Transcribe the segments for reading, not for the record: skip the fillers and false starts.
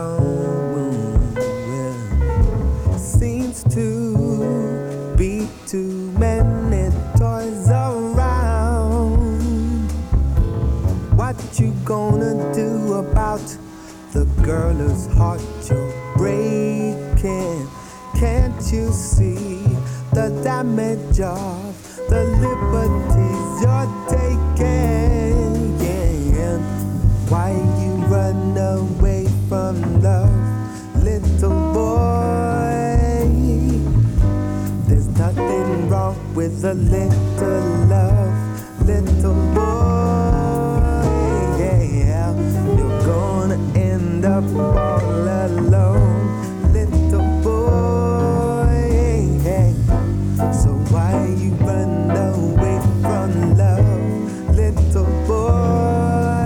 Well, seems to be too many toys around. What you gonna do about the girl whose heart you're breaking? Can't you see the damage of the liberties you're taking? Yeah. Why you run away from love, little boy? There's nothing wrong with a little love, little boy. Yeah. You're gonna end up all alone, little boy. So why you run away from love, little boy?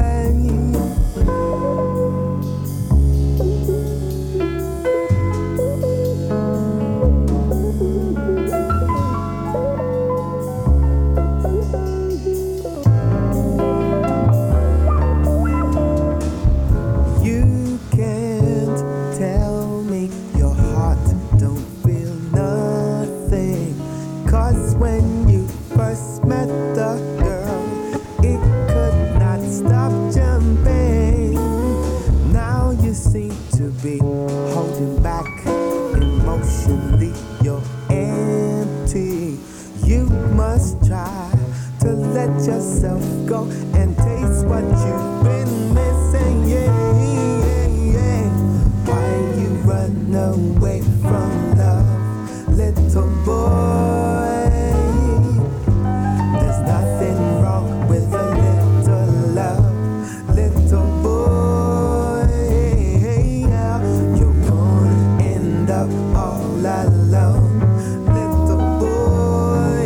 You can't tell me your heart don't feel nothing, 'cause when you first met the girl, it could not stop jumping. Now you seem to be holding back emotionally, you're empty. You must try to let yourself go and taste what you've been missing. Yeah. Why you run away from love, little boy? There's nothing wrong with a little love, little boy. You're gonna end up all alone, little boy.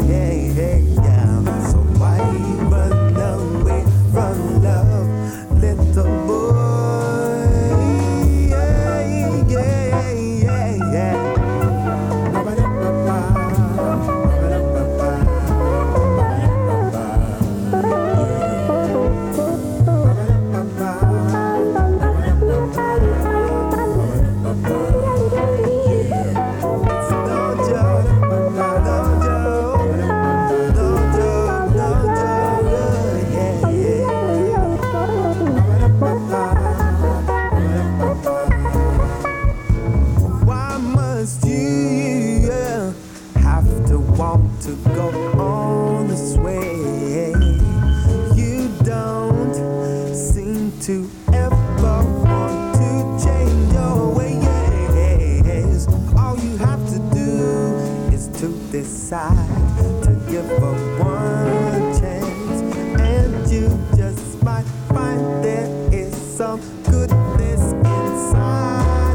So why you run away from love, little boy? Yeah. Why must you have to want to go on this way? You don't seem to ever want to change your ways. All you have to do is to decide to give her one chance, and you just might find there is some goodness inside.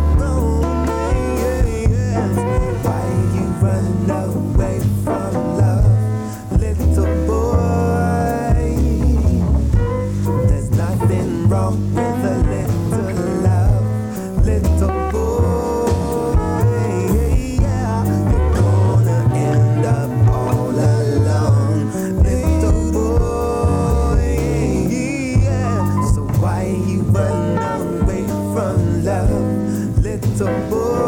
Why you run away from love, little boy? There's nothing wrong with a little love, little boy. You're gonna end up all alone, little boy. So why you run away from love, little boy?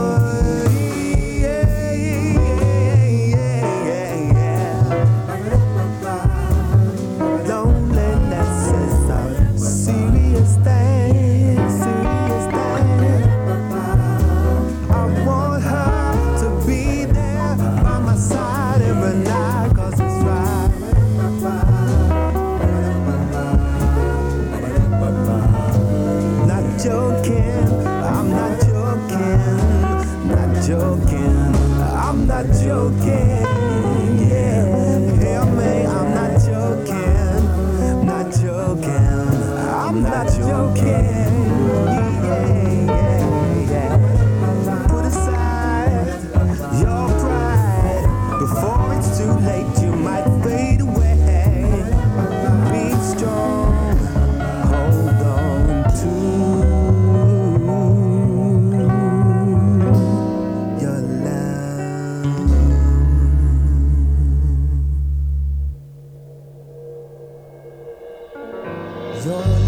Loneliness is a serious thing, serious thing. I want her to be there by my side every night, 'cause it's right. Not joking, I'm not joking, not joking, I'm not joking. Yeah, hear me, I'm not joking, not joking, I'm not joking. Yeah. Put aside your pride before it's too late. You might fade away. Be strong, hold on to your love. Your